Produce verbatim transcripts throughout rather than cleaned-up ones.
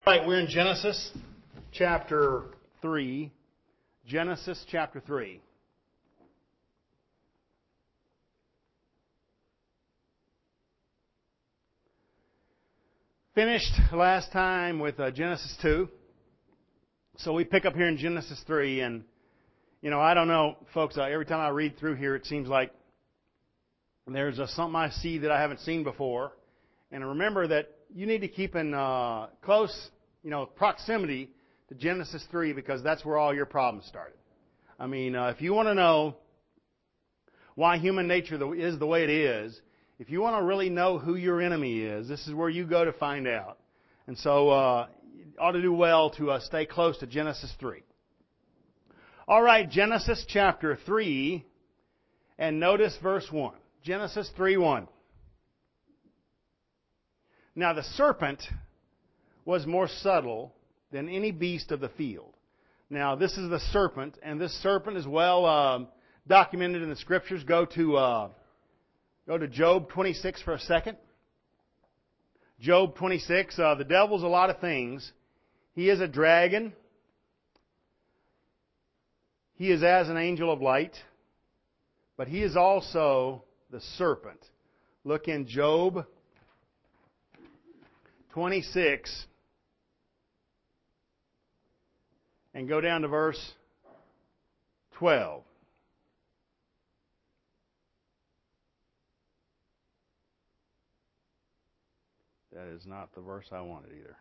All right, we're in Genesis chapter three. Genesis chapter three. Finished last time with uh, Genesis two. So we pick up here in Genesis three, and, you know, I don't know, folks, uh, every time I read through here, it seems like there's uh, something I see that I haven't seen before. And remember that you need to keep in uh, close, you know, proximity to Genesis three, because that's where all your problems started. I mean, uh, if you want to know why human nature is the way it is, if you want to really know who your enemy is, this is where you go to find out. And so uh, you ought to do well to uh, stay close to Genesis three. All right, Genesis chapter three, and notice verse one. Genesis three one. Now the serpent was more subtle than any beast of the field. Now this is the serpent, and this serpent is well um, documented in the Scriptures. Go to uh, go to Job twenty-six for a second. Job twenty-six. Uh, the devil's a lot of things. He is a dragon. He is as an angel of light, but he is also the serpent. Look in Job twenty-six and go down to verse twelve. That is not the verse I wanted either.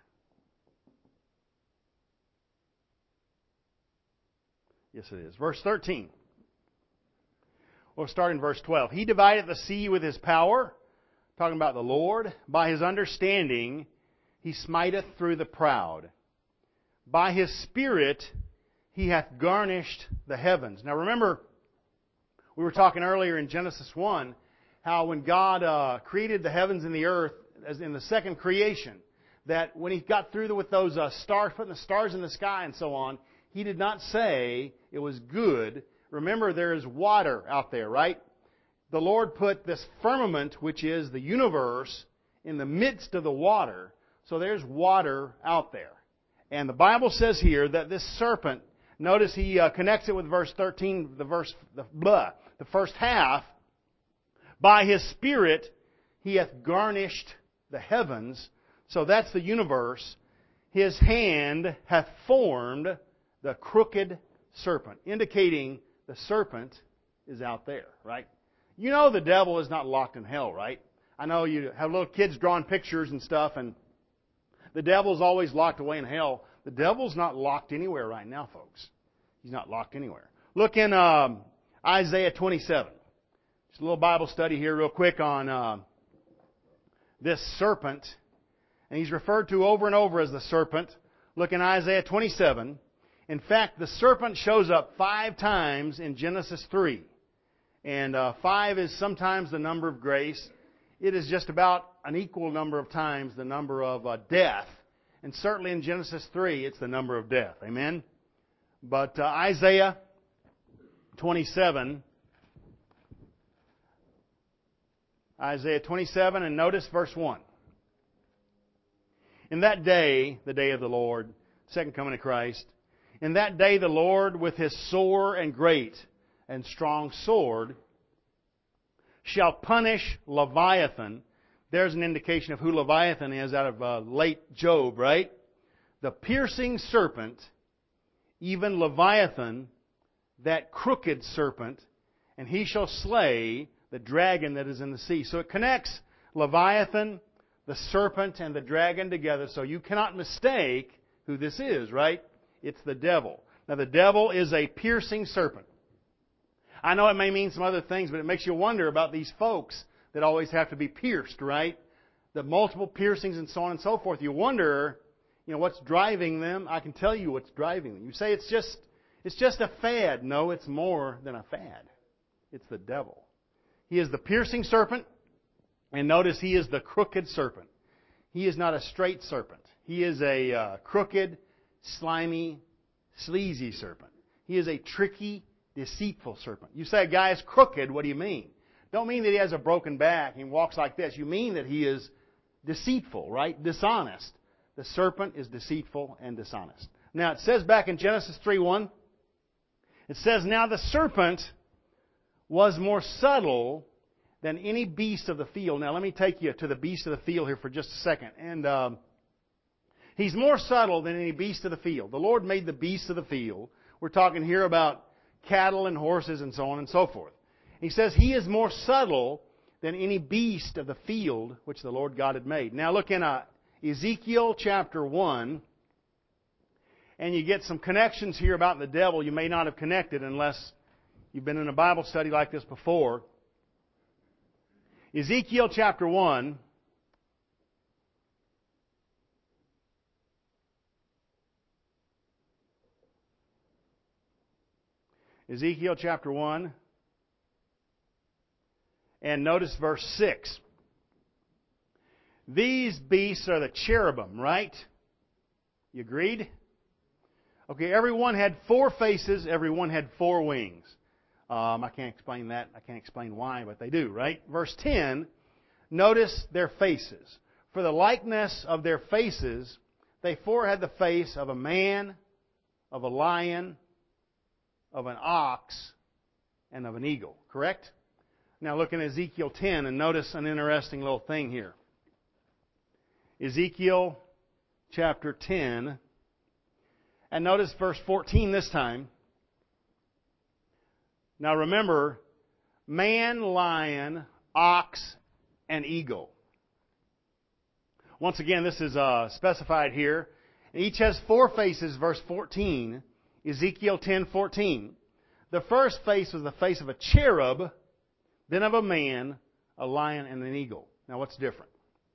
Yes, it is. Verse thirteen. We'll start in verse twelve. He divided the sea with his power, talking about the Lord. By his understanding, he smiteth through the proud. By his Spirit, he hath garnished the heavens. Now remember, we were talking earlier in Genesis one, how when God uh, created the heavens and the earth, as in the second creation, that when he got through with those uh, stars, putting the stars in the sky and so on, he did not say it was good. Remember, there is water out there, right? The Lord put this firmament, which is the universe, in the midst of the water. So there's water out there. And the Bible says here that this serpent, notice he uh, connects it with verse thirteen, the verse, the, blah, the first half. By his Spirit, he hath garnished the heavens. So that's the universe. His hand hath formed the crooked serpent, indicating the serpent is out there, right? You know the devil is not locked in hell, right? I know you have little kids drawing pictures and stuff, and the devil's always locked away in hell. The devil's not locked anywhere right now, folks. He's not locked anywhere. Look in um, Isaiah twenty-seven. Just a little Bible study here real quick on uh, this serpent. And he's referred to over and over as the serpent. Look in Isaiah twenty-seven. In fact, the serpent shows up five times in Genesis three. And uh, five is sometimes the number of grace. It is just about an equal number of times the number of uh, death. And certainly in Genesis three, it's the number of death. Amen? But uh, Isaiah twenty-seven. Isaiah twenty-seven, and notice verse one. In that day, the day of the Lord, second coming of Christ, in that day the Lord with his sore and great and strong sword shall punish Leviathan. There's an indication of who Leviathan is out of uh, late Job, right? The piercing serpent, even Leviathan, that crooked serpent, and he shall slay the dragon that is in the sea. So it connects Leviathan, the serpent, and the dragon together, so you cannot mistake who this is, right? It's the devil. Now the devil is a piercing serpent. I know it may mean some other things, but it makes you wonder about these folks that always have to be pierced, right? The multiple piercings and so on and so forth. You wonder, you know, what's driving them. I can tell you what's driving them. You say it's just, it's just a fad. No, it's more than a fad. It's the devil. He is the piercing serpent, and notice he is the crooked serpent. He is not a straight serpent. He is a uh, crooked, slimy, sleazy serpent. He is a tricky, deceitful serpent. You say a guy is crooked, what do you mean? Don't mean that he has a broken back and walks like this. You mean that he is deceitful, right? Dishonest. the serpent is deceitful and dishonest. Now it says back in Genesis three one, it says, now the serpent was more subtle than any beast of the field. Now let me take you to the beast of the field here for just a second. And um, he's more subtle than any beast of the field. The Lord made the beasts of the field. We're talking here about cattle and horses and so on and so forth. He says he is more subtle than any beast of the field which the Lord God had made. Now look in uh, Ezekiel chapter one, and you get some connections here about the devil you may not have connected unless you've been in a Bible study like this before. Ezekiel chapter one. Ezekiel chapter one. And notice verse six. These beasts are the cherubim, right? You agreed? Okay, everyone had four faces, everyone had four wings. Um, I can't explain that. I can't explain why, but they do, right? Verse ten, notice their faces. For the likeness of their faces, they four had the face of a man, of a lion, of an ox, and of an eagle. Correct? Now look in Ezekiel ten and notice an interesting little thing here. Ezekiel chapter ten, and notice verse fourteen this time. Now remember, man, lion, ox, and eagle. Once again, this is uh, specified here. Each has four faces, verse fourteen, Ezekiel ten fourteen. The first face was the face of a cherub, then of a man, a lion, and an eagle. Now what's different?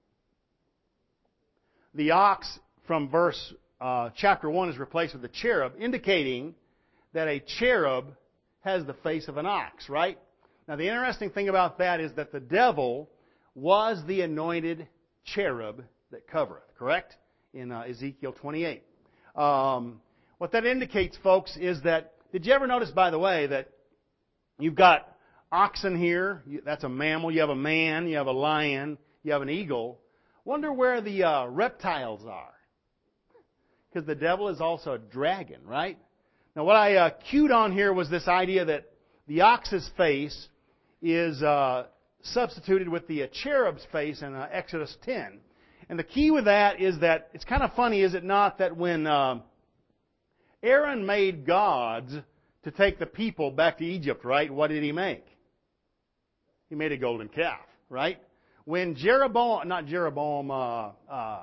The ox from verse uh, chapter one is replaced with the cherub, indicating that a cherub has the face of an ox, right? Now the interesting thing about that is that the devil was the anointed cherub that covereth, correct? In uh, Ezekiel twenty-eight. Um, what that indicates, folks, is that, did you ever notice, by the way, that you've got oxen here, that's a mammal, you have a man, you have a lion, you have an eagle. Wonder where the uh, reptiles are. Because the devil is also a dragon, right? Now what I uh, cued on here was this idea that the ox's face is uh, substituted with the uh, cherub's face in uh, Exodus ten. And the key with that is that, it's kind of funny, is it not, that when uh, Aaron made gods to take the people back to Egypt, right, what did he make? He made a golden calf, right? When Jeroboam, not Jeroboam, uh, uh,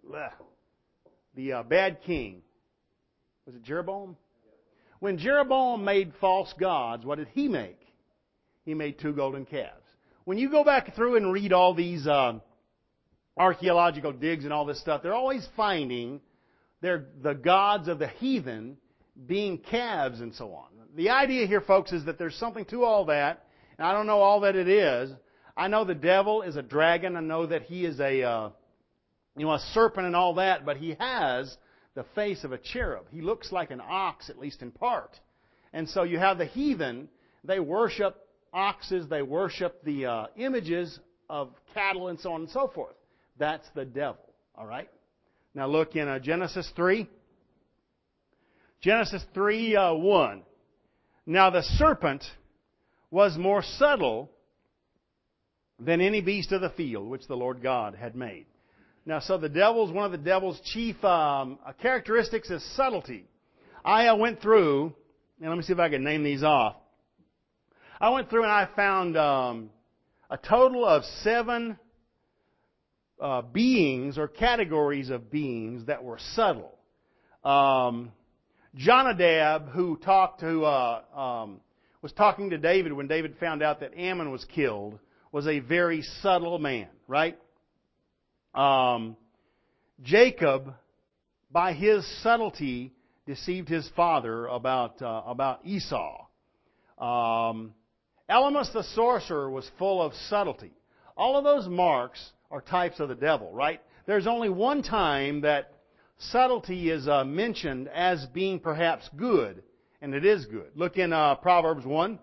the uh, bad king, was it Jeroboam? When Jeroboam made false gods, what did he make? He made two golden calves. When you go back through and read all these uh, archaeological digs and all this stuff, they're always finding they're the gods of the heathen being calves and so on. The idea here, folks, is that there's something to all that. And I don't know all that it is. I know the devil is a dragon. I know that he is a, uh, you know, a serpent and all that. But he has the face of a cherub. He looks like an ox, at least in part. And so you have the heathen. They worship oxes. They worship the uh, images of cattle and so on and so forth. That's the devil. All right? Now look in uh, Genesis three. Genesis three, uh, one. Now the serpent was more subtle than any beast of the field which the Lord God had made. Now, so the devil's, one of the devil's chief um, characteristics is subtlety. I uh, went through, and let me see if I can name these off. I went through and I found um, a total of seven uh, beings or categories of beings that were subtle. Um, Jonadab, who talked to, uh, um, was talking to David when David found out that Ammon was killed, was a very subtle man, right? Um, Jacob, by his subtlety, deceived his father about uh, about Esau. Um, Elymas the sorcerer was full of subtlety. All of those marks are types of the devil, right? There's only one time that subtlety is uh, mentioned as being perhaps good, and it is good. Look in uh, Proverbs one.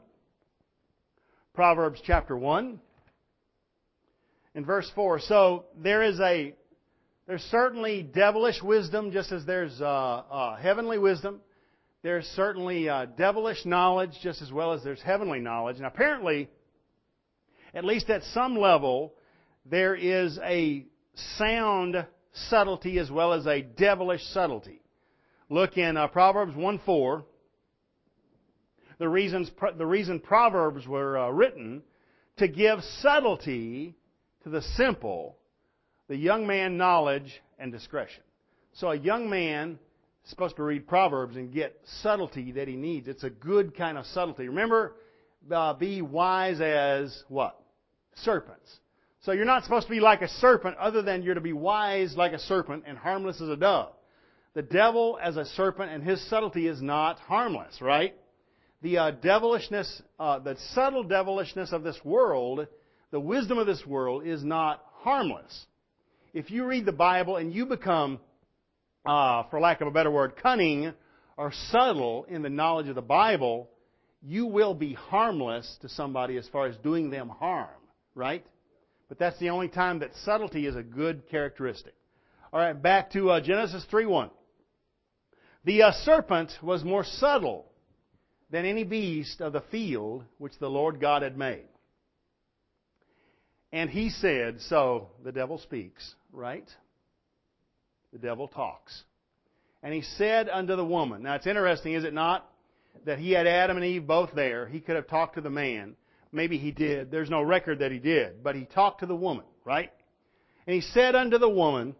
Proverbs chapter one. In verse four. So there is a There's certainly devilish wisdom, just as there's uh, uh, heavenly wisdom. There's certainly uh, devilish knowledge, just as well as there's heavenly knowledge. And apparently, at least at some level, there is a sound subtlety as well as a devilish subtlety. Look in uh, Proverbs one four. The reasons the reason Proverbs were uh, written to give subtlety to the simple, the young man knowledge and discretion. So a young man is supposed to read Proverbs and get subtlety that he needs. It's a good kind of subtlety. Remember, uh, be wise as what? Serpents. So you're not supposed to be like a serpent other than you're to be wise like a serpent and harmless as a dove. The devil as a serpent and his subtlety is not harmless, right? The uh, devilishness, uh, the subtle devilishness of this world, the wisdom of this world is not harmless. If you read the Bible and you become, uh, for lack of a better word, cunning or subtle in the knowledge of the Bible, you will be harmless to somebody as far as doing them harm, right? But that's the only time that subtlety is a good characteristic. All right, back to uh, Genesis three one. The uh, serpent was more subtle than any beast of the field which the Lord God had made. And he said, so the devil speaks, right? The devil talks. And he said unto the woman, now it's interesting, is it not, that he had Adam and Eve both there. He could have talked to the man. Maybe he did. There's no record that he did. But he talked to the woman, right? And he said unto the woman,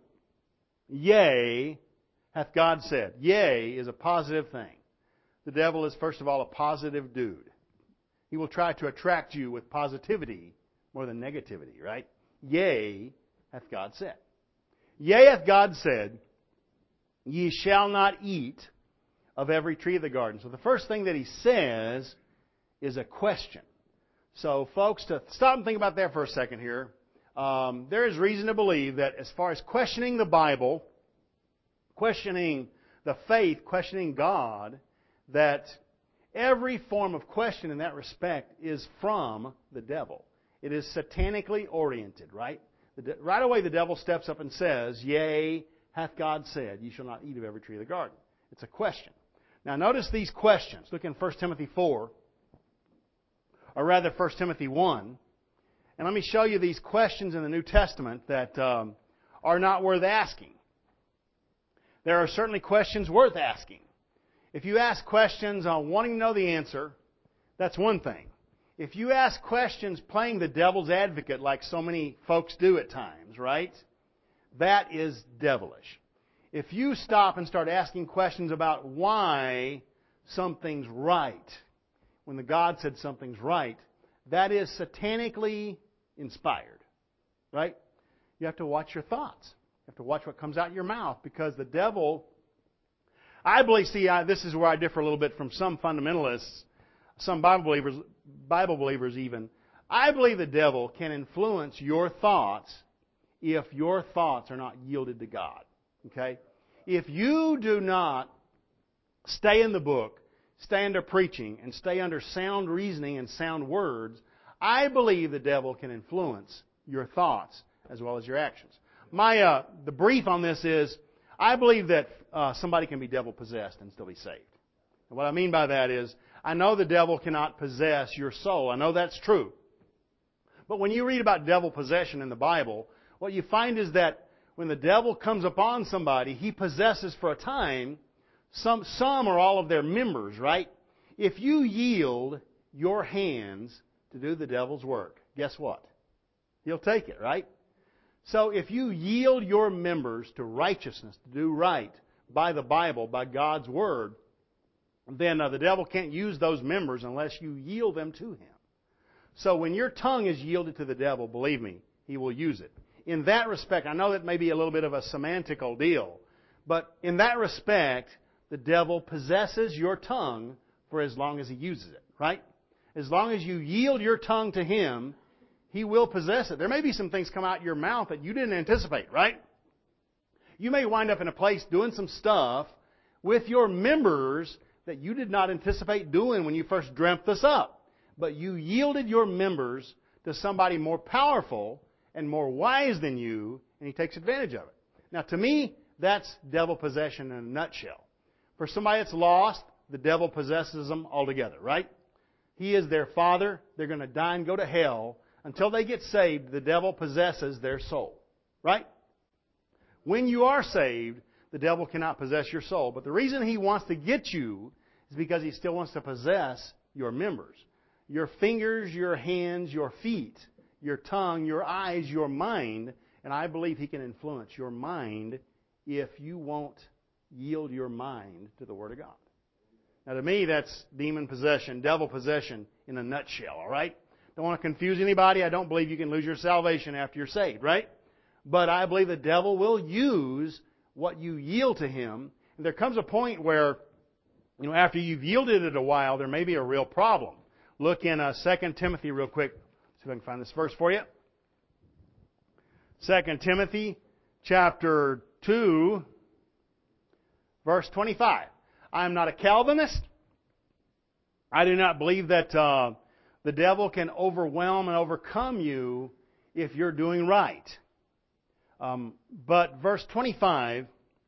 yea, hath God said. Yea is a positive thing. The devil is, first of all, a positive dude. He will try to attract you with positivity more than negativity, right? Yea, hath God said. Yea, hath God said, ye shall not eat of every tree of the garden. So the first thing that he says is a question. So folks, to stop and think about that for a second here, um, there is reason to believe that as far as questioning the Bible, questioning the faith, questioning God, that every form of question in that respect is from the devil. It is satanically oriented, right? The, right away the devil steps up and says, yea, hath God said, ye shall not eat of every tree of the garden. It's a question. Now notice these questions. Look in First Timothy four, or rather First Timothy one. And let me show you these questions in the New Testament that um, are not worth asking. There are certainly questions worth asking. If you ask questions on wanting to know the answer, that's one thing. If you ask questions playing the devil's advocate like so many folks do at times, right? That is devilish. If you stop and start asking questions about why something's right, when the God said something's right, that is satanically inspired, right? You have to watch your thoughts. You have to watch what comes out of your mouth, because the devil, I believe, see, I, this is where I differ a little bit from some fundamentalists, some Bible believers, Bible believers even. I believe the devil can influence your thoughts if your thoughts are not yielded to God. Okay? If you do not stay in the book, stay under preaching, and stay under sound reasoning and sound words, I believe the devil can influence your thoughts as well as your actions. My uh, the brief on this is, I believe that uh, somebody can be devil possessed and still be saved. And what I mean by that is, I know the devil cannot possess your soul. I know that's true. But when you read about devil possession in the Bible, what you find is that when the devil comes upon somebody, he possesses for a time some, some or all of their members, right? If you yield your hands to do the devil's work, guess what? He'll take it, right? So if you yield your members to righteousness, to do right by the Bible, by God's Word, then uh, the devil can't use those members unless you yield them to him. So when your tongue is yielded to the devil, believe me, he will use it. In that respect, I know that may be a little bit of a semantical deal, but in that respect, the devil possesses your tongue for as long as he uses it, right? As long as you yield your tongue to him, he will possess it. There may be some things come out your mouth that you didn't anticipate, right? You may wind up in a place doing some stuff with your members that you did not anticipate doing when you first dreamt this up. But you yielded your members to somebody more powerful and more wise than you, and he takes advantage of it. Now, to me, that's devil possession in a nutshell. For somebody that's lost, the devil possesses them altogether, right? He is their father. They're going to die and go to hell. Until they get saved, the devil possesses their soul, right? When you are saved, the devil cannot possess your soul. But the reason he wants to get you is because he still wants to possess your members. Your fingers, your hands, your feet, your tongue, your eyes, your mind. And I believe he can influence your mind if you won't yield your mind to the Word of God. Now, to me, that's demon possession, devil possession in a nutshell, all right? Don't want to confuse anybody. I don't believe you can lose your salvation after you're saved, right? But I believe the devil will use what you yield to him. And there comes a point where, you know, after you've yielded it a while, there may be a real problem. Look in uh, Second Timothy real quick. See if I can find this verse for you. Second Timothy chapter two, verse twenty-five. I am not a Calvinist. I do not believe that uh, the devil can overwhelm and overcome you if you're doing right. Um, but verse twenty-five,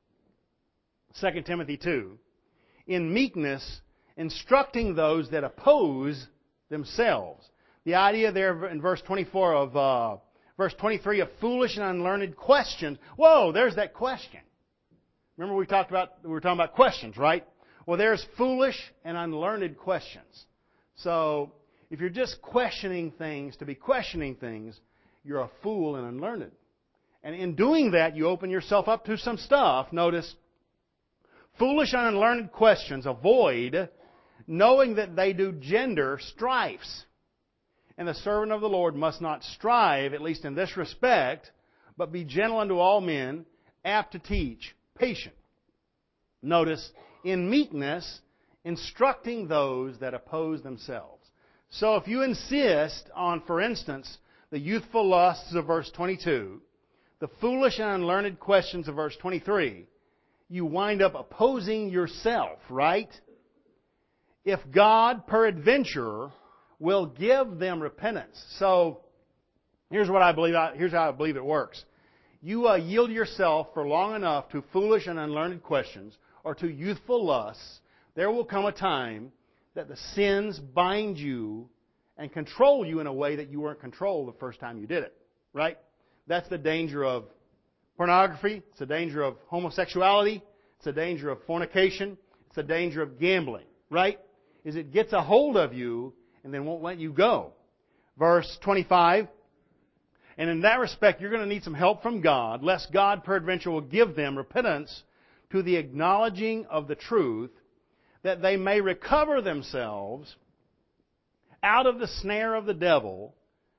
Second Timothy two, in meekness, instructing those that oppose themselves. The idea there in verse twenty-four of uh, verse twenty-three of foolish and unlearned questions. Whoa, there's that question. Remember we talked about we were talking about questions, right? Well, there's foolish and unlearned questions. So if you're just questioning things to be questioning things, you're a fool and unlearned. And in doing that, you open yourself up to some stuff. Notice, foolish and unlearned questions avoid, knowing that they do gender strifes. And the servant of the Lord must not strive, at least in this respect, but be gentle unto all men, apt to teach, patient. Notice, in meekness, instructing those that oppose themselves. So if you insist on, for instance, the youthful lusts of verse twenty-two, the foolish and unlearned questions of verse twenty-three, you wind up opposing yourself, right? If God, peradventure, will give them repentance. So, here's what I believe. Here's how I believe it works. You uh, yield yourself for long enough to foolish and unlearned questions or to youthful lusts, there will come a time that the sins bind you and control you in a way that you weren't controlled the first time you did it. Right? That's the danger of pornography. It's the danger of homosexuality. It's the danger of fornication. It's the danger of gambling. Right? Is it gets a hold of you and then won't let you go. Verse twenty-five. And in that respect, you're going to need some help from God, lest God peradventure will give them repentance to the acknowledging of the truth, that they may recover themselves out of the snare of the devil,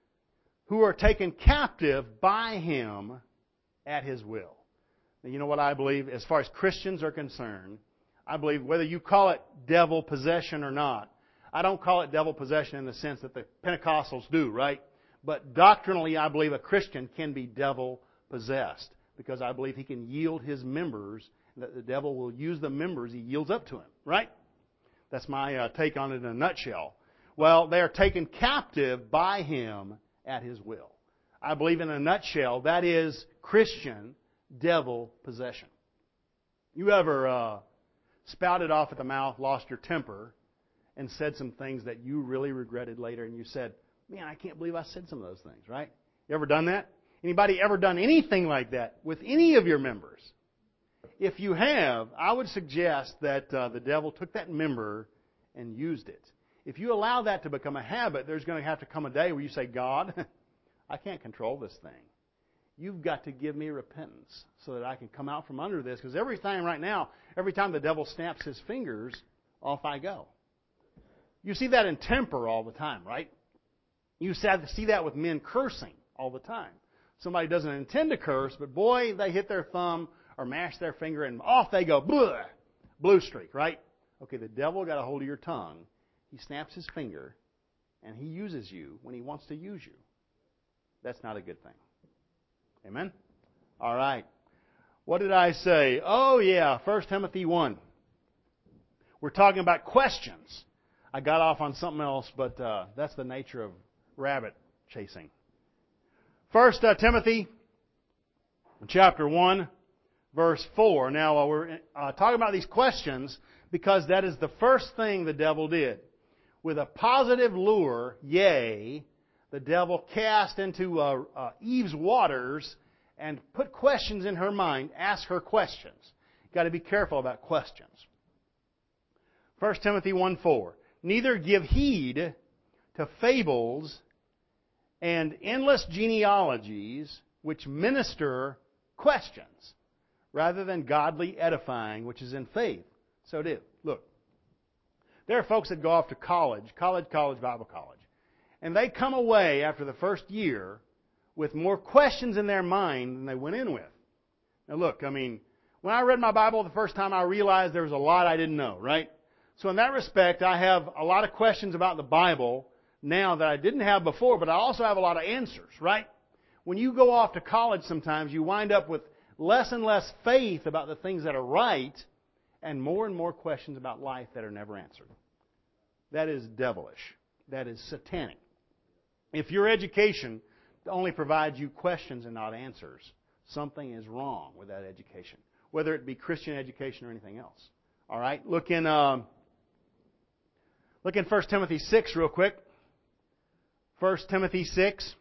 who are taken captive by him at his will. Now, you know what I believe? As far as Christians are concerned, I believe whether you call it devil possession or not, I don't call it devil possession in the sense that the Pentecostals do, right? But doctrinally, I believe a Christian can be devil possessed because I believe he can yield his members, that the devil will use the members he yields up to him, right? That's my uh, take on it in a nutshell. Well, they are taken captive by him at his will. I believe in a nutshell that is Christian devil possession. You ever uh, spouted off at the mouth, lost your temper, and said some things that you really regretted later, and you said, man, I can't believe I said some of those things, right? You ever done that? Anybody ever done anything like that with any of your members? If you have, I would suggest that uh, the devil took that member and used it. If you allow that to become a habit, there's going to have to come a day where you say, God, I can't control this thing. You've got to give me repentance so that I can come out from under this. Because every time right now, every time the devil snaps his fingers, off I go. You see that in temper all the time, right? You see that with men cursing all the time. Somebody doesn't intend to curse, but boy, they hit their thumb or mash their finger and off they go. Blue, blue streak, right? Okay, the devil got a hold of your tongue. He snaps his finger and he uses you when he wants to use you. That's not a good thing. Amen? All right. What did I say? Oh, yeah, First Timothy one. We're talking about questions. I got off on something else, but uh, that's the nature of rabbit chasing. First uh, Timothy, chapter one, verse four. Now, uh, we're uh, talking about these questions because that is the first thing the devil did. With a positive lure, yea, the devil cast into uh, uh, Eve's waters and put questions in her mind, ask her questions. You've got to be careful about questions. First Timothy one four. Neither give heed to fables and endless genealogies which minister questions, rather than godly edifying, which is in faith. So it is. Look, there are folks that go off to college, college, college, Bible college, and they come away after the first year with more questions in their mind than they went in with. Now look, I mean, when I read my Bible the first time, I realized there was a lot I didn't know, right? So in that respect, I have a lot of questions about the Bible now that I didn't have before, but I also have a lot of answers, right? When you go off to college sometimes, you wind up with less and less faith about the things that are right and more and more questions about life that are never answered. That is devilish. That is satanic. If your education only provides you questions and not answers, something is wrong with that education, whether it be Christian education or anything else. All right? Look in, um, look in First Timothy six real quick. First Timothy six.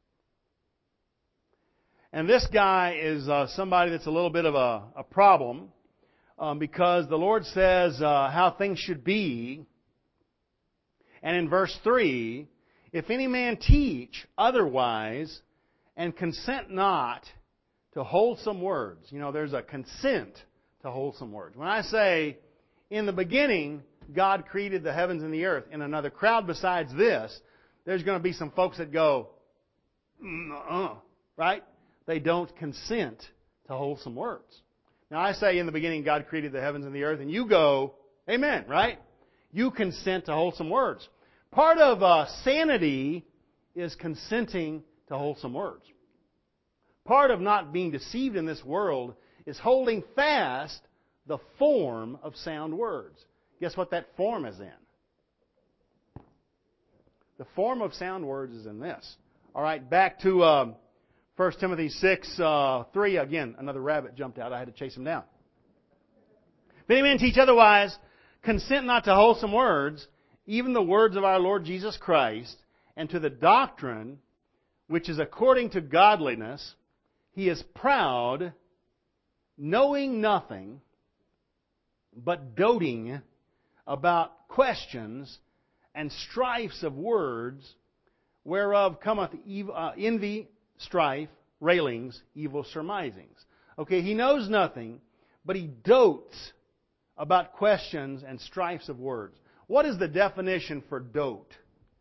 And this guy is uh, somebody that's a little bit of a, a problem um, because the Lord says uh, how things should be. And in verse three, if any man teach otherwise and consent not to wholesome words. You know, there's a consent to wholesome words. When I say, in the beginning, God created the heavens and the earth, in another crowd besides this, there's going to be some folks that go, uh-uh, right? They don't consent to wholesome words. Now I say in the beginning God created the heavens and the earth, and you go, amen, right? You consent to wholesome words. Part of uh, sanity is consenting to wholesome words. Part of not being deceived in this world is holding fast the form of sound words. Guess what that form is in? The form of sound words is in this. All right, back to um, First Timothy six, uh, three. Again, another rabbit jumped out. I had to chase him down. If any man teach otherwise, consent not to wholesome words, even the words of our Lord Jesus Christ, and to the doctrine which is according to godliness, he is proud, knowing nothing, but doting about questions and strifes of words, whereof cometh ev- uh, envy, strife, railings, evil surmisings. Okay, he knows nothing, but he dotes about questions and strifes of words. What is the definition for dote?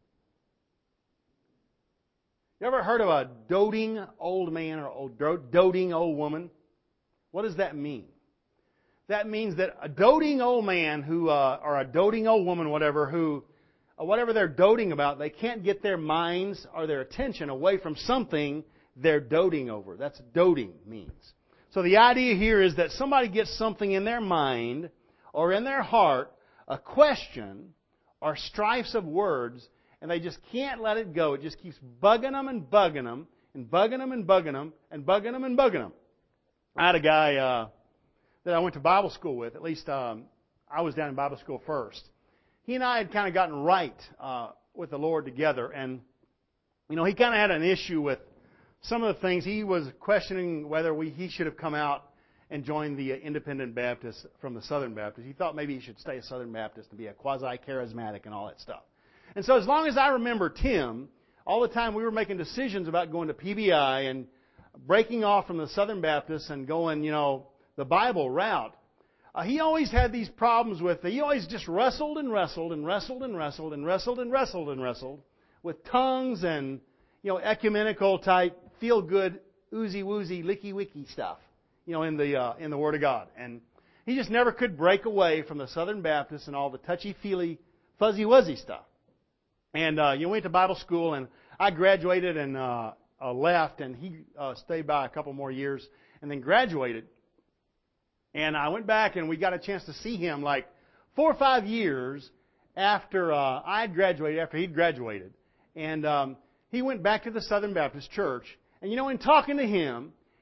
You ever heard of a doting old man or old doting old woman? What does that mean? That means that a doting old man who, uh, or a doting old woman, whatever, who, uh, whatever they're doting about, they can't get their minds or their attention away from something they're doting over. That's doting means. So the idea here is that somebody gets something in their mind or in their heart, a question or strifes of words, and they just can't let it go. It just keeps bugging them and bugging them and bugging them and bugging them and bugging them and bugging them. I had a guy uh, that I went to Bible school with. At least um, I was down in Bible school first. He and I had kind of gotten right uh, with the Lord together, and you know he kind of had an issue with some of the things. He was questioning whether we he should have come out and joined the Independent Baptist from the Southern Baptist. He thought maybe he should stay a Southern Baptist and be a quasi-charismatic and all that stuff. And so as long as I remember Tim, all the time we were making decisions about going to P B I and breaking off from the Southern Baptists and going, you know, the Bible route. Uh, he always had these problems with, he always just wrestled and wrestled and wrestled and wrestled and wrestled and wrestled and wrestled with tongues and, you know, ecumenical type, feel-good, oozy-woozy, licky-wicky stuff, you know, in the uh, in the Word of God. And he just never could break away from the Southern Baptists and all the touchy-feely, fuzzy-wuzzy stuff. And uh, you went to Bible school, and I graduated and uh, uh, left, and he uh, stayed by a couple more years and then graduated. And I went back, and we got a chance to see him like four or five years after uh, I had graduated, after he'd graduated. And um, he went back to the Southern Baptist Church. And, you know, in talking to him,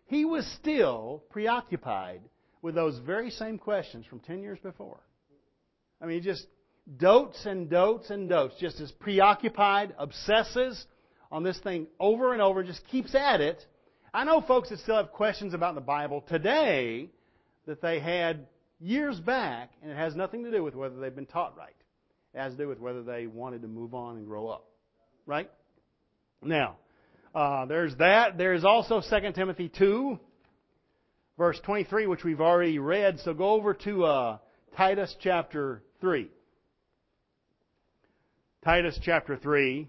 he was still preoccupied with those very same questions from ten years before. I mean, he just dotes and dotes and dotes, just as preoccupied, obsesses on this thing over and over, just keeps at it. I know folks that still have questions about the Bible today that they had years back, and it has nothing to do with whether they've been taught right. It has to do with whether they wanted to move on and grow up. Right? Now, uh, there's that. There's also Second Timothy two, verse twenty-three, which we've already read. So go over to uh, Titus chapter three. Titus chapter three.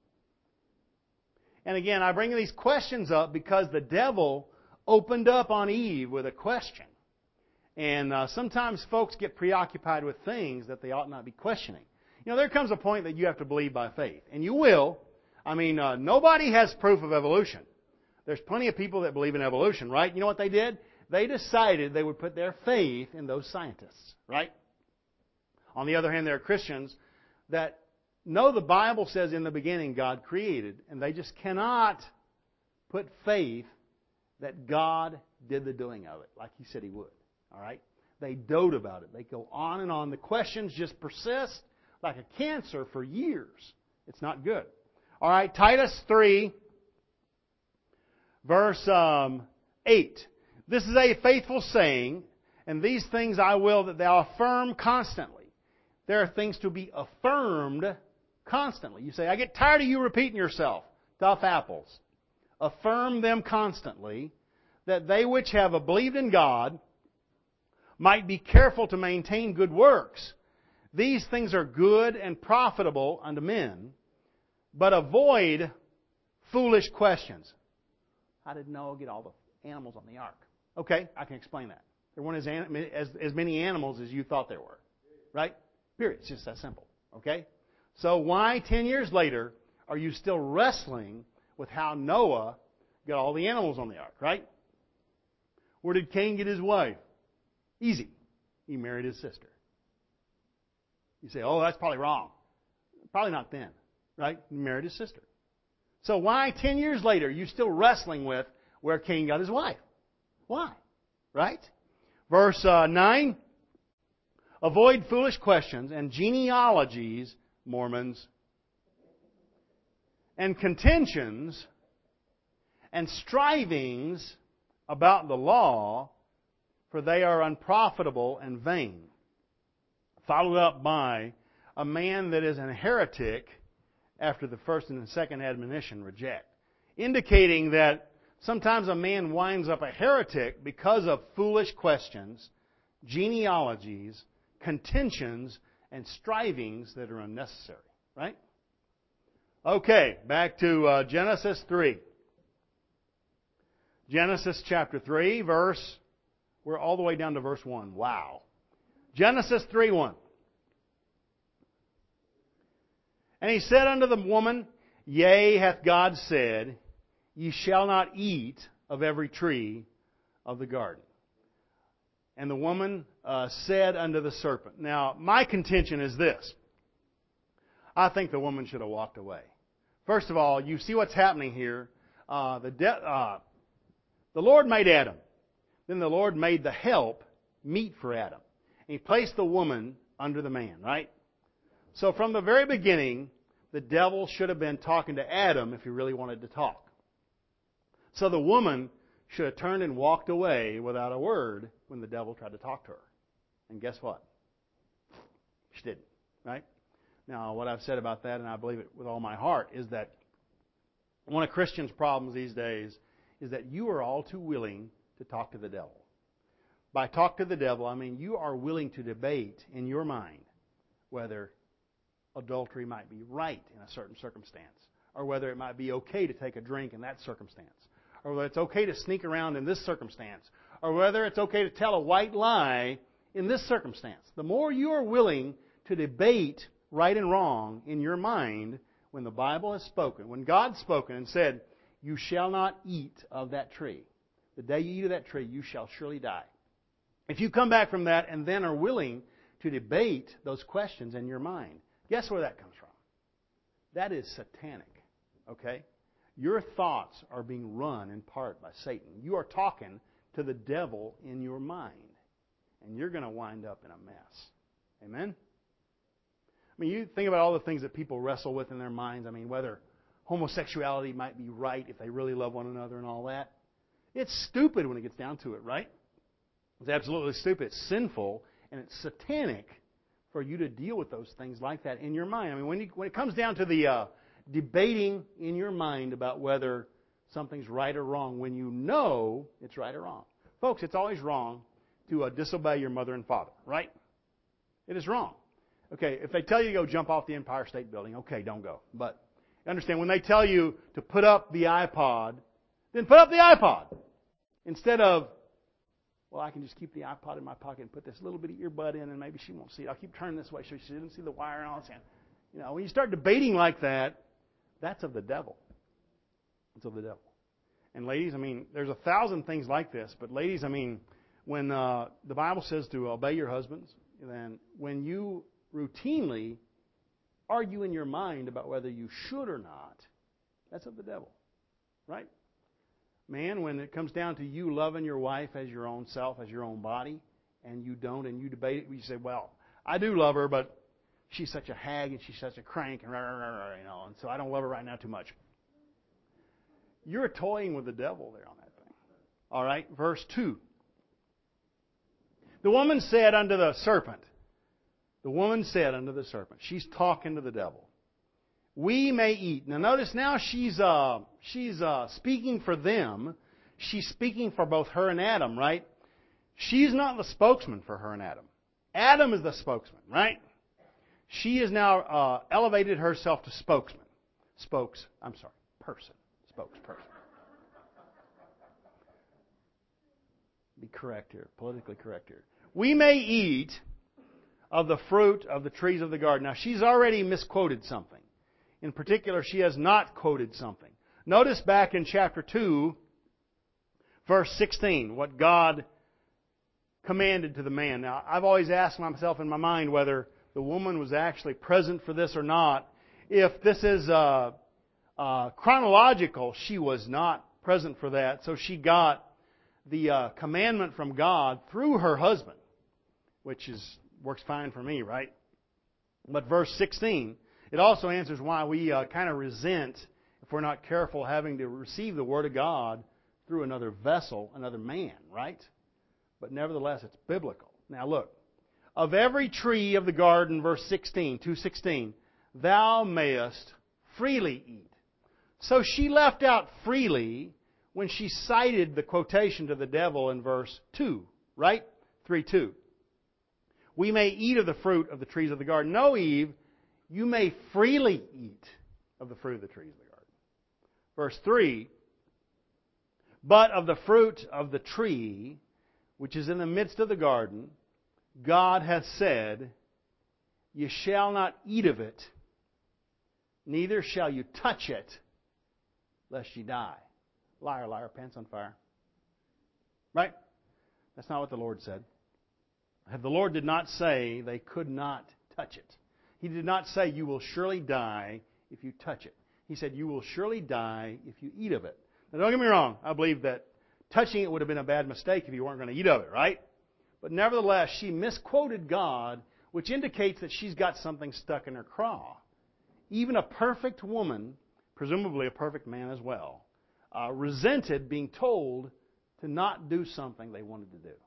And again, I bring these questions up because the devil opened up on Eve with a question. And uh, sometimes folks get preoccupied with things that they ought not be questioning. You know, there comes a point that you have to believe by faith. And you will. I mean, uh, nobody has proof of evolution. There's plenty of people that believe in evolution, right? You know what they did? They decided they would put their faith in those scientists, right? On the other hand, there are Christians that know the Bible says in the beginning God created, and they just cannot put faith that God did the doing of it like He said He would. All right? They dote about it. They go on and on. The questions just persist like a cancer for years. It's not good. All right, Titus three, verse um, eight. This is a faithful saying, and these things I will that thou affirm constantly. There are things to be affirmed constantly. You say, I get tired of you repeating yourself. Tough apples. Affirm them constantly, that they which have believed in God might be careful to maintain good works. These things are good and profitable unto men, but avoid foolish questions. How did Noah get all the animals on the ark? Okay, I can explain that. There weren't as, as, as many animals as you thought there were. Right? Period. It's just that simple. Okay? So why ten years later are you still wrestling with how Noah got all the animals on the ark? Right? Where did Cain get his wife? Easy. He married his sister. You say, oh, that's probably wrong. Probably not then. Right? He married his sister. So why ten years later are you still wrestling with where Cain got his wife? Why? Right? Verse uh, nine. Avoid foolish questions and genealogies, Mormons, and contentions and strivings about the law, for they are unprofitable and vain. Followed up by a man that is a heretic after the first and the second admonition reject. Indicating that sometimes a man winds up a heretic because of foolish questions, genealogies, contentions, and strivings that are unnecessary. Right? Okay, back to uh, Genesis three. Genesis chapter three, verse, we're all the way down to verse one. Wow. Genesis three one. And he said unto the woman, Yea, hath God said, Ye shall not eat of every tree of the garden. And the woman uh, said unto the serpent. Now, my contention is this. I think the woman should have walked away. First of all, you see what's happening here. Uh, the, de- uh, the Lord made Adam. Then the Lord made the help meet for Adam. And He placed the woman under the man, right? So from the very beginning, the devil should have been talking to Adam if he really wanted to talk. So the woman should have turned and walked away without a word when the devil tried to talk to her. And guess what? She didn't, right? Now, what I've said about that, and I believe it with all my heart, is that one of Christians' problems these days is that you are all too willing to talk to the devil. By talk to the devil, I mean you are willing to debate in your mind whether adultery might be right in a certain circumstance, or whether it might be okay to take a drink in that circumstance, or whether it's okay to sneak around in this circumstance, or whether it's okay to tell a white lie in this circumstance. The more you are willing to debate right and wrong in your mind when the Bible has spoken, when God's spoken and said, you shall not eat of that tree. The day you eat of that tree, you shall surely die. If you come back from that and then are willing to debate those questions in your mind, guess where that comes from? That is satanic. Okay? Your thoughts are being run in part by Satan. You are talking to the devil in your mind. And you're going to wind up in a mess. Amen? I mean, you think about all the things that people wrestle with in their minds. I mean, whether homosexuality might be right if they really love one another and all that. It's stupid when it gets down to it, right? It's absolutely stupid. It's sinful and it's satanic for you to deal with those things like that in your mind. I mean, when, you, when it comes down to the uh, debating in your mind about whether something's right or wrong, when you know it's right or wrong. Folks, it's always wrong to uh, disobey your mother and father, right? It is wrong. Okay, if they tell you to go jump off the Empire State Building, okay, don't go. But understand, when they tell you to put up the iPod, then put up the iPod. Instead of, well, I can just keep the iPod in my pocket and put this little bitty earbud in and maybe she won't see it. I'll keep turning this way so she doesn't see the wire and all this. You know, when you start debating like that, that's of the devil. It's of the devil. And ladies, I mean, there's a thousand things like this. But ladies, I mean, when uh, the Bible says to obey your husbands, then when you routinely argue in your mind about whether you should or not, that's of the devil. Right? Man, when it comes down to you loving your wife as your own self, as your own body, and you don't, and you debate it, you say, well, I do love her, but she's such a hag and she's such a crank, and rah, rah, rah, rah, you know, and so I don't love her right now too much. You're toying with the devil there on that thing. All right, verse two. The woman said unto the serpent, the woman said unto the serpent, she's talking to the devil, we may eat. Now notice now she's uh, she's uh, speaking for them. She's speaking for both her and Adam, right? She's not the spokesman for her and Adam. Adam is the spokesman, right? She has now uh, elevated herself to spokesman. Spokes, I'm sorry, person. Spokesperson. Be correct here, politically correct here. We may eat of the fruit of the trees of the garden. Now, she's already misquoted something. In particular, she has not quoted something. Notice back in chapter two, verse sixteen, what God commanded to the man. Now, I've always asked myself in my mind whether the woman was actually present for this or not. If this is uh, uh, chronological, she was not present for that. So she got the uh, commandment from God through her husband, which is works fine for me, right? But verse sixteen, it also answers why we uh, kind of resent, if we're not careful, having to receive the Word of God through another vessel, another man, right? But nevertheless, it's biblical. Now look, of every tree of the garden, verse sixteen, two sixteen, thou mayest freely eat. So she left out freely when she cited the quotation to the devil in verse two, right? three two. We may eat of the fruit of the trees of the garden. No, Eve, you may freely eat of the fruit of the trees of the garden. Verse three, but of the fruit of the tree which is in the midst of the garden, God hath said, ye shall not eat of it, neither shall you touch it, lest ye die. Liar, liar, pants on fire. Right? That's not what the Lord said. The Lord did not say they could not touch it. He did not say you will surely die if you touch it. He said you will surely die if you eat of it. Now don't get me wrong. I believe that touching it would have been a bad mistake if you weren't going to eat of it, right? But nevertheless, she misquoted God, which indicates that she's got something stuck in her craw. Even a perfect woman, presumably a perfect man as well, uh, resented being told to not do something they wanted to do.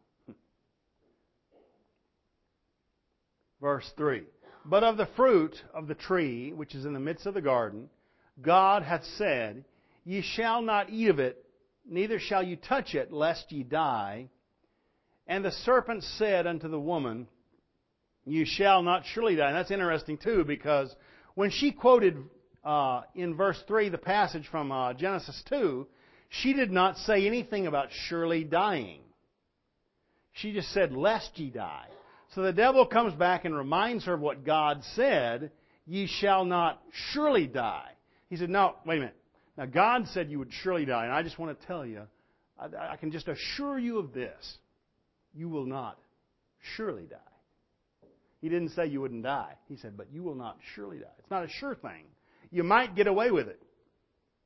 Verse three. But of the fruit of the tree, which is in the midst of the garden, God hath said, ye shall not eat of it, neither shall you touch it, lest ye die. And the serpent said unto the woman, you shall not surely die. And that's interesting too, because when she quoted uh, in verse three the passage from uh, Genesis two, she did not say anything about surely dying. She just said, lest ye die. So the devil comes back and reminds her of what God said, ye shall not surely die. He said, no, wait a minute. Now God said you would surely die, and I just want to tell you, I, I can just assure you of this. You will not surely die. He didn't say you wouldn't die. He said, but you will not surely die. It's not a sure thing. You might get away with it.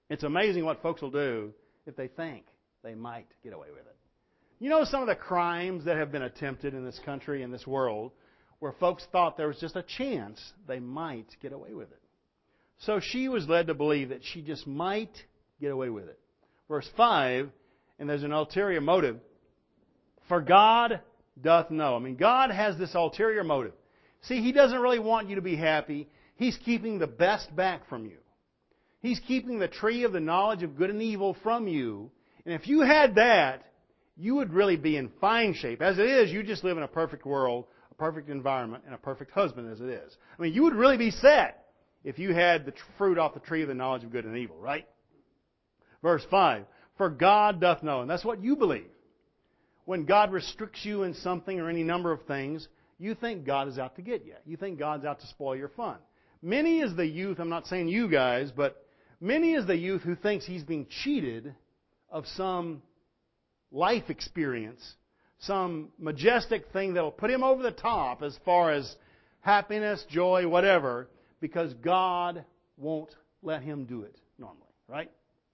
It's amazing what folks will do if they think they might get away with it. You know some of the crimes that have been attempted in this country, in this world, where folks thought there was just a chance they might get away with it. So she was led to believe that she just might get away with it. Verse five, and there's an ulterior motive. For God doth know. I mean, God has this ulterior motive. See, He doesn't really want you to be happy. He's keeping the best back from you. He's keeping the tree of the knowledge of good and evil from you. And if you had that, you would really be in fine shape. As it is, you just live in a perfect world, a perfect environment, and a perfect husband as it is. I mean, you would really be set if you had the fruit off the tree of the knowledge of good and evil, right? Verse five, for God doth know. And that's what you believe. When God restricts you in something or any number of things, you think God is out to get you. You think God's out to spoil your fun. Many is the youth, I'm not saying you guys, but many is the youth who thinks he's being cheated of some life experience, some majestic thing that will put him over the top as far as happiness, joy, whatever, because God won't let him do it normally, right?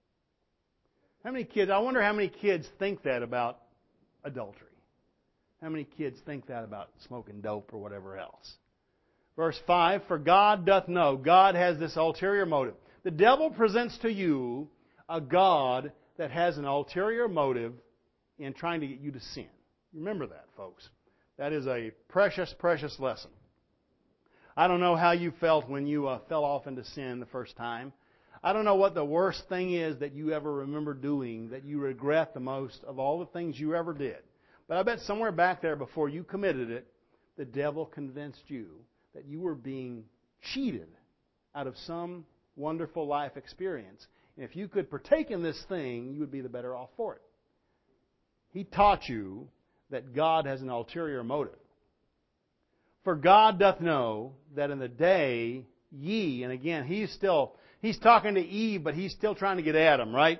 How many kids, I wonder how many kids think that about adultery. How many kids think that about smoking dope or whatever else? Verse five, for God doth know. God has this ulterior motive. The devil presents to you a God that has an ulterior motive in trying to get you to sin. Remember that, folks. That is a precious, precious lesson. I don't know how you felt when you uh, fell off into sin the first time. I don't know what the worst thing is that you ever remember doing that you regret the most of all the things you ever did. But I bet somewhere back there before you committed it, the devil convinced you that you were being cheated out of some wonderful life experience. And if you could partake in this thing, you would be the better off for it. He taught you that God has an ulterior motive. For God doth know that in the day ye, and again, he's still, he's talking to Eve, but he's still trying to get Adam, right?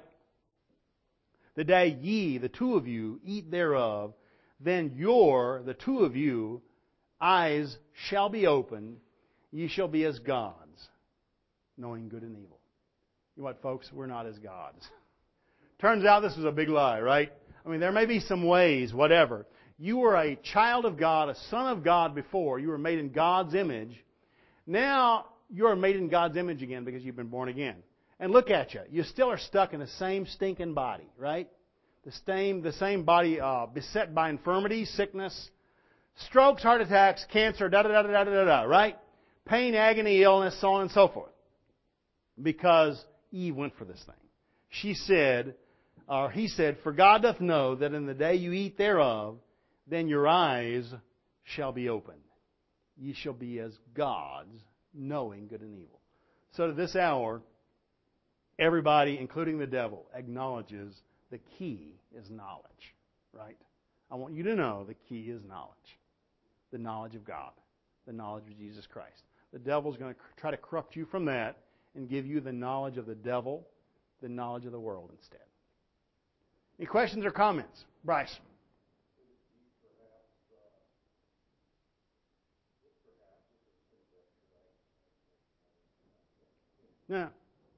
The day ye, the two of you, eat thereof, then your, the two of you, eyes shall be opened, ye shall be as gods, knowing good and evil. You know what, folks? We're not as gods. Turns out this is a big lie, right? I mean, there may be some ways, whatever. You were a child of God, a son of God before. You were made in God's image. Now, you are made in God's image again because you've been born again. And look at you. You still are stuck in the same stinking body, right? The same, the same body uh, beset by infirmity, sickness, strokes, heart attacks, cancer, da-da-da-da-da-da-da, right? Pain, agony, illness, so on and so forth. Because Eve went for this thing. She said, or he said, for God doth know that in the day you eat thereof, then your eyes shall be opened. Ye shall be as gods, knowing good and evil. So to this hour, everybody, including the devil, acknowledges the key is knowledge, right? I want you to know the key is knowledge. The knowledge of God. The knowledge of Jesus Christ. The devil's going to try to corrupt you from that and give you the knowledge of the devil, the knowledge of the world instead. Any questions or comments? Bryce. Yeah.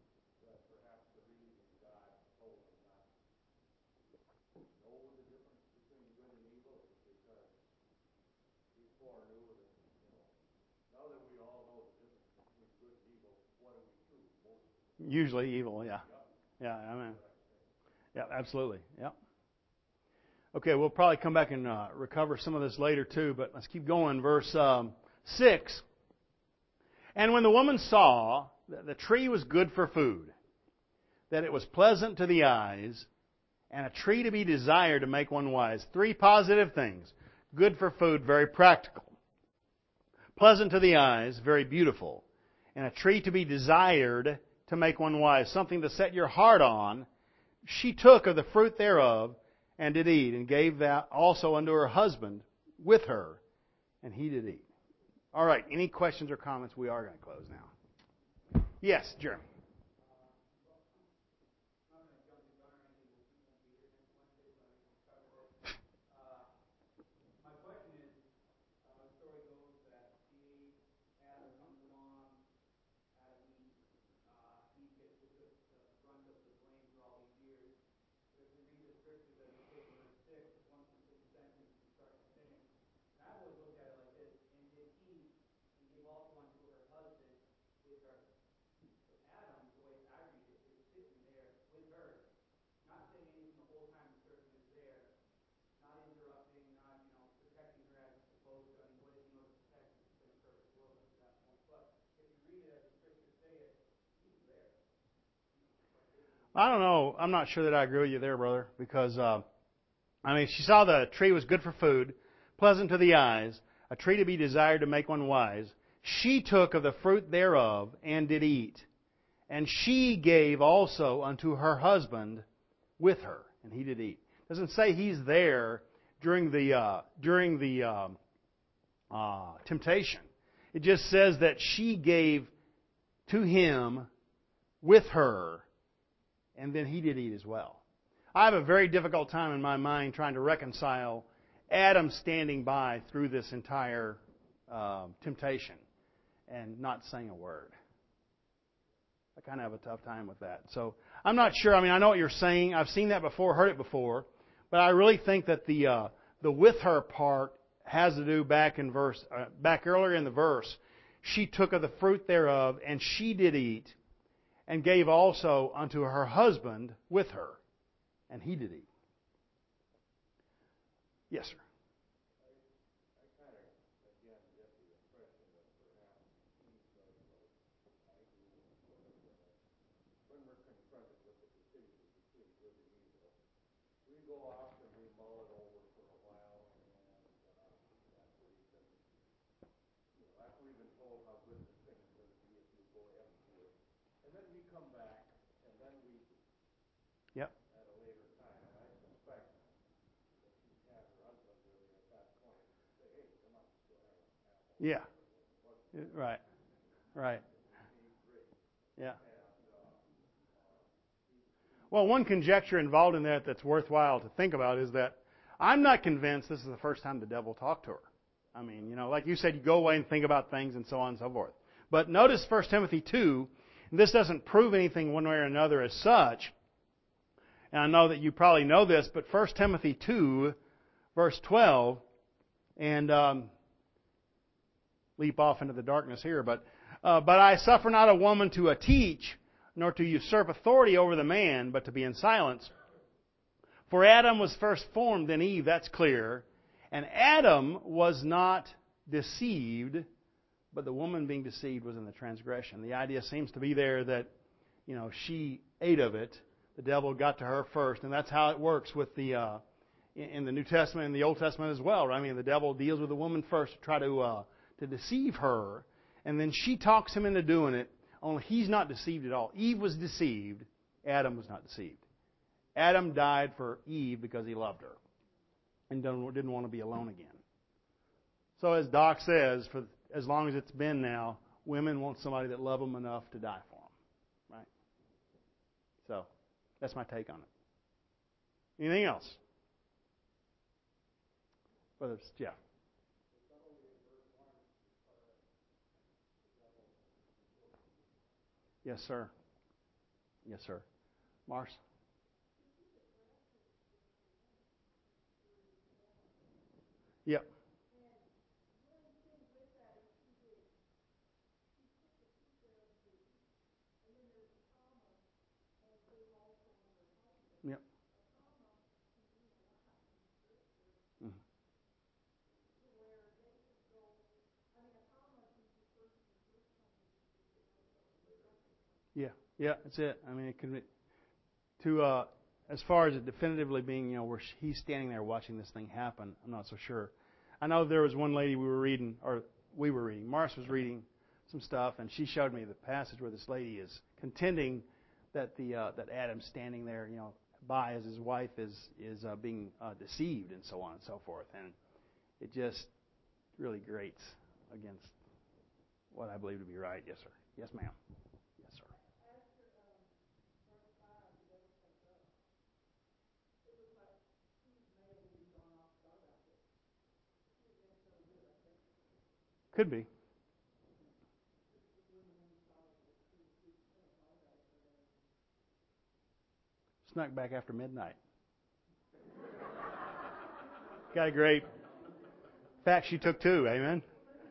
Usually evil, yeah. Yeah, I mean, yeah, absolutely. Yeah. Okay, we'll probably come back and uh, recover some of this later too, but let's keep going. Verse um, six. And when the woman saw that the tree was good for food, that it was pleasant to the eyes, and a tree to be desired to make one wise. Three positive things. Good for food, very practical. Pleasant to the eyes, very beautiful. And a tree to be desired to make one wise. Something to set your heart on. She took of the fruit thereof, and did eat, and gave that also unto her husband with her, and he did eat. All right, any questions or comments? We are going to close now. Yes, Jeremy. I don't know. I'm not sure that I agree with you there, brother, because uh, I mean, she saw the tree was good for food, pleasant to the eyes, a tree to be desired to make one wise. She took of the fruit thereof and did eat, and she gave also unto her husband with her, and he did eat. It doesn't say he's there during the uh, during the um, uh, temptation. It just says that she gave to him with her, and then he did eat as well. I have a very difficult time in my mind trying to reconcile Adam standing by through this entire uh, temptation and not saying a word. I kind of have a tough time with that. So I'm not sure. I mean, I know what you're saying. I've seen that before, heard it before, but I really think that the uh, the with her part has to do back in verse uh, back earlier in the verse. She took of the fruit thereof, and she did eat, and gave also unto her husband with her, and he did eat. Yes, sir. Yep. Yeah. Right. Right. Yeah. Well, one conjecture involved in that that's worthwhile to think about is that I'm not convinced this is the first time the devil talked to her. I mean, you know, like you said, you go away and think about things and so on and so forth. But notice First Timothy two, and this doesn't prove anything one way or another as such. And I know that you probably know this, but First Timothy two, verse twelve, and um, leap off into the darkness here, but uh, but I suffer not a woman to a teach, nor to usurp authority over the man, but to be in silence. For Adam was first formed, then Eve, that's clear. And Adam was not deceived, but the woman being deceived was in the transgression. The idea seems to be there that, you know, she ate of it. The devil got to her first, and that's how it works with the uh, in the New Testament and the Old Testament as well. Right? I mean, the devil deals with the woman first to try to uh, to deceive her, and then she talks him into doing it. Only he's not deceived at all. Eve was deceived. Adam was not deceived. Adam died for Eve because he loved her and didn't want to be alone again. So as Doc says, for as long as it's been now, women want somebody that love them enough to die for them. Right? So that's my take on it. Anything else? Brother Jeff. Yes, sir. Yes, sir. Mars? Yep. Yep. Mm-hmm. Yeah. Yeah, that's it. I mean, it can be, to uh, as far as it definitively being, you know, where he's standing there watching this thing happen, I'm not so sure. I know there was one lady we were reading, or we were reading. Mars was reading some stuff, and she showed me the passage where this lady is contending that the uh, that Adam's standing there, you know, by as his wife is is uh, being uh, deceived and so on and so forth, and it just really grates against what I believe to be right. Yes, sir. Yes, ma'am. Yes, sir. Could be. Snuck back after midnight. Got a great fact she took too. Amen.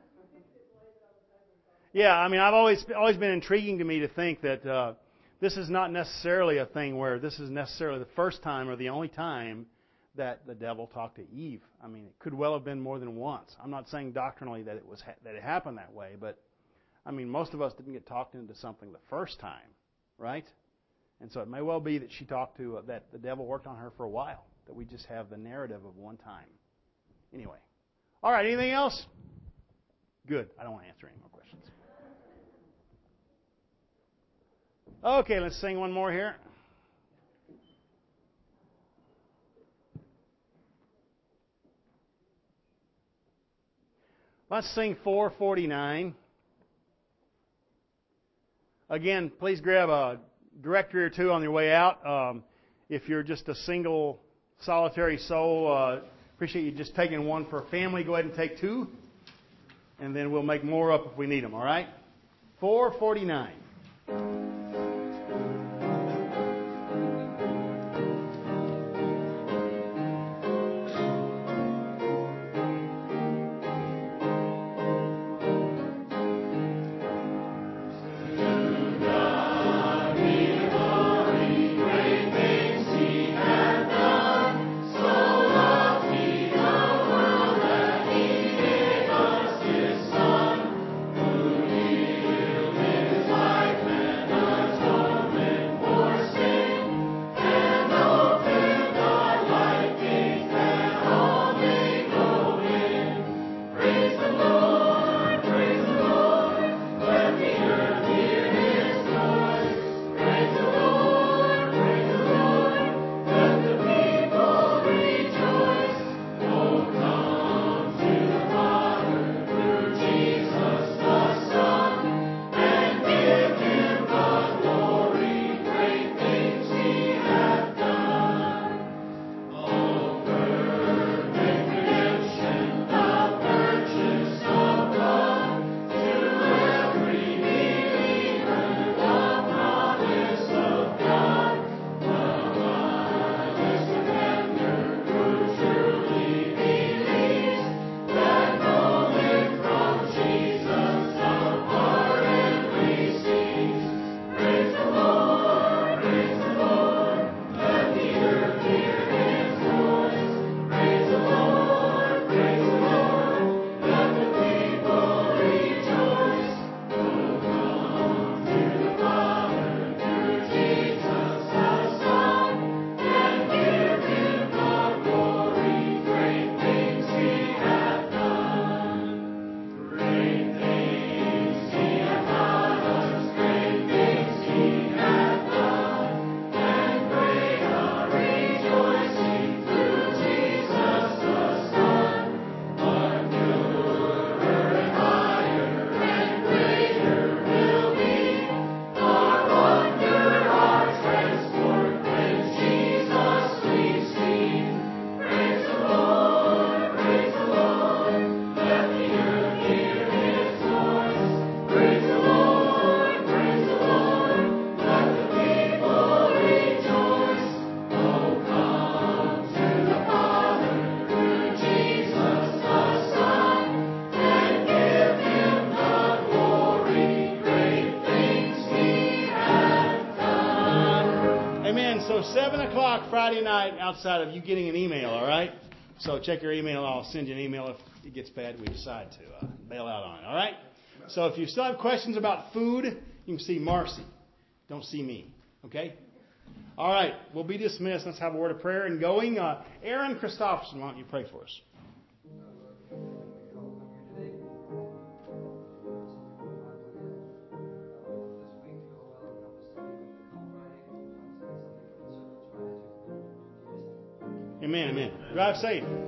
Yeah, I mean, I've always always been intriguing to me to think that uh, this is not necessarily a thing where this is necessarily the first time or the only time that the devil talked to Eve. I mean, it could well have been more than once. I'm not saying doctrinally that it was that it happened that way, but I mean, most of us didn't get talked into something the first time, right? And so it may well be that she talked to, uh, that the devil worked on her for a while, that we just have the narrative of one time. Anyway. All right, anything else? Good. I don't want to answer any more questions. Okay, let's sing one more here. Let's sing four forty-nine. Again, please grab a directory or two on your way out. Um, if you're just a single, solitary soul, uh, appreciate you just taking one for a family. Go ahead and take two, and then we'll make more up if we need them, all right? four forty-nine. seven o'clock Friday night outside of you getting an email, all right? So check your email. I'll send you an email if it gets bad. We decide to uh, bail out on it, all right? So if you still have questions about food, you can see Marcy. Don't see me, okay? All right, we'll be dismissed. Let's have a word of prayer and going. Uh, Aaron Christopherson, why don't you pray for us? Amen, amen. Drive safe.